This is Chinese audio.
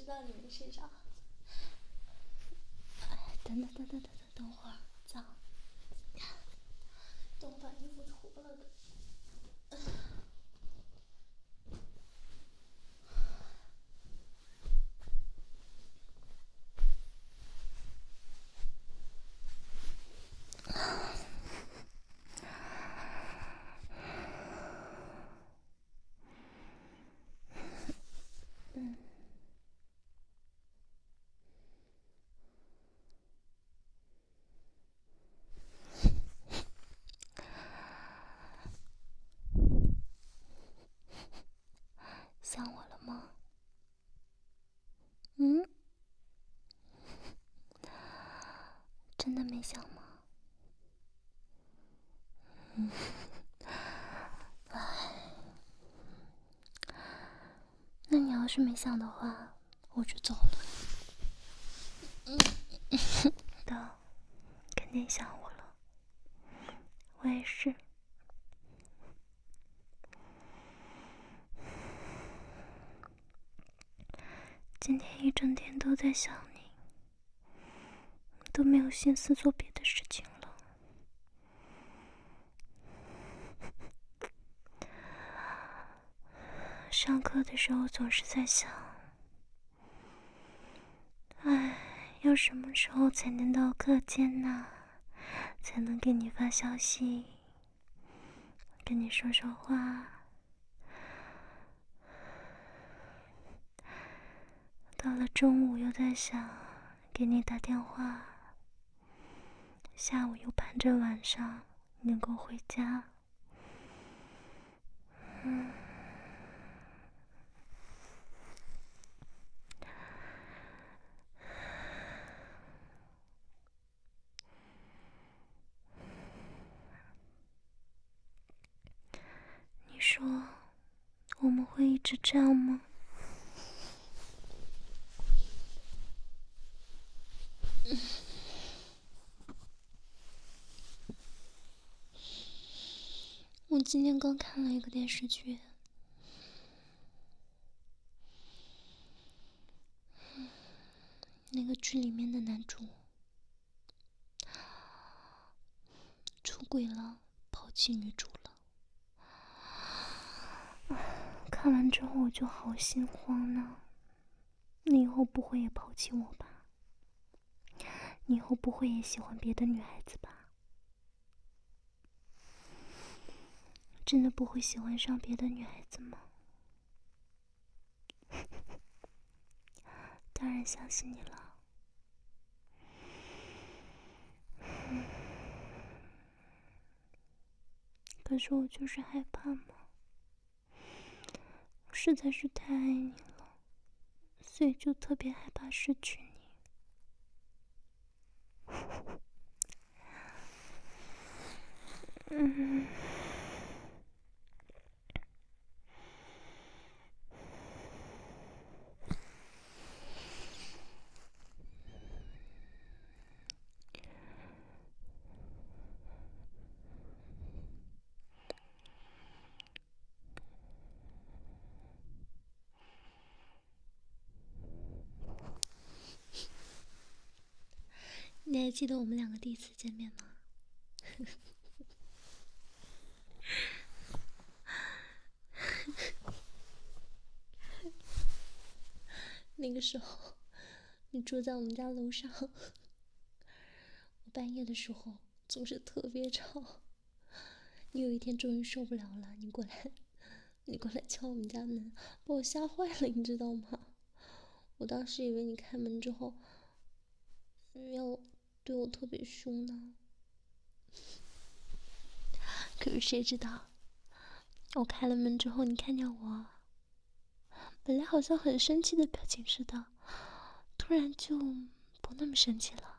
到你们身上。等会儿，脏，等我把衣服脱了的。想我了吗？真的没想吗？那你要是没想的话，我就走了。的，肯定想我了。我也是。今天一整天都在想你，都没有心思做别的事情了。上课的时候总是在想，要什么时候才能到课间呢？才能给你发消息，跟你说说话。到了中午又在想，给你打电话。下午又盼着晚上能够回家。你说我们会一直这样吗？我今天刚看了一个电视剧，那个剧里面的男主出轨了，抛弃女主了。看完之后我就好心慌呢。你以后不会也抛弃我吧？你以后不会也喜欢别的女孩子吧？真的不会喜欢上别的女孩子吗？当然相信你了。可是我就是害怕嘛，我实在是太爱你了，所以就特别害怕失去你。你还记得我们两个第一次见面吗？那个时候你住在我们家楼上，我半夜的时候总是特别吵。你有一天终于受不了了，你过来敲我们家门，把我吓坏了，你知道吗？我当时以为你开门之后要对我特别凶呢，可是谁知道，我开了门之后，你看见我，本来好像很生气的表情似的，突然就不那么生气了。